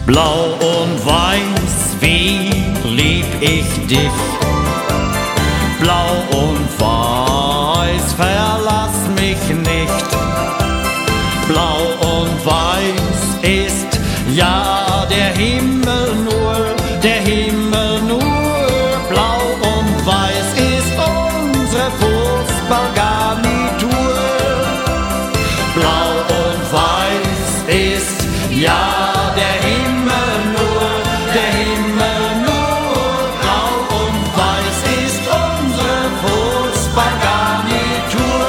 Blau und weiß, wie lieb ich dich. Blau und weiß, verlass mich nicht. Blau und weiß ist ja der Himmel nur, der Himmel nur. Blau und weiß ist unsere Fußballgarnitur. Blau und weiß ist ja der Himmel nur, der Himmel nur. Blau und weiß ist unsere Fußballgarnitur.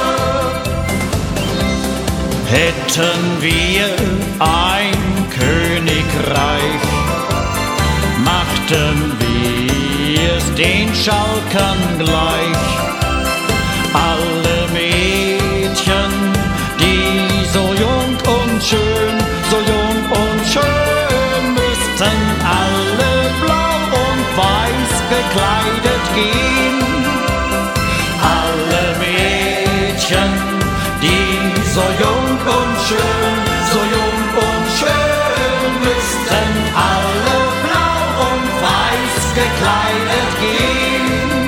Hätten wir ein Königreich, machten wir's den Schalkern gleich. Alle Mädchen, die so jung und schön, so jung und schön, müssten alle blau und weiß gekleidet gehen. Alle Mädchen, die so jung und schön, so jung und schön, müssten alle blau und weiß gekleidet gehen.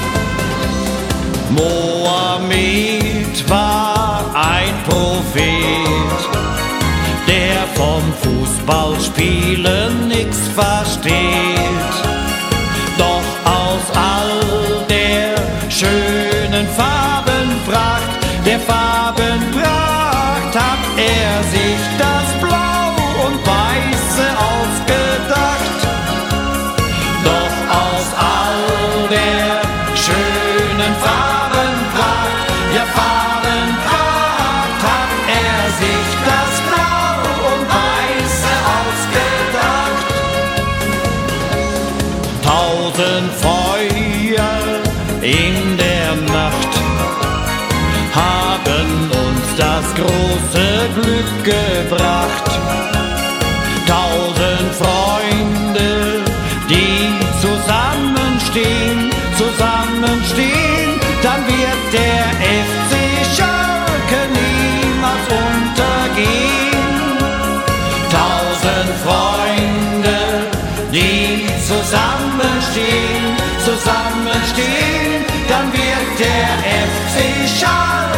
Mohammed war ein Prophet, der vom Fußballspielen nix versteht. Doch aus all der schönen Farbenpracht, der Farbenpracht, hat er sich das Blau und Weiße ausgedacht. Doch aus all der schönen Farbenpracht, ja Farbenpracht, hat er sich das Blau und Weiße ausgedacht. 1000 Feuer in der Nacht haben uns das große Glück gebracht. 1000 Freunde, die zusammenstehen, zusammenstehen, dann wird der FC Schalke niemals untergehen. 1000 Freunde, die zusammenstehen, zusammenstehen, dann wird der FC Schalke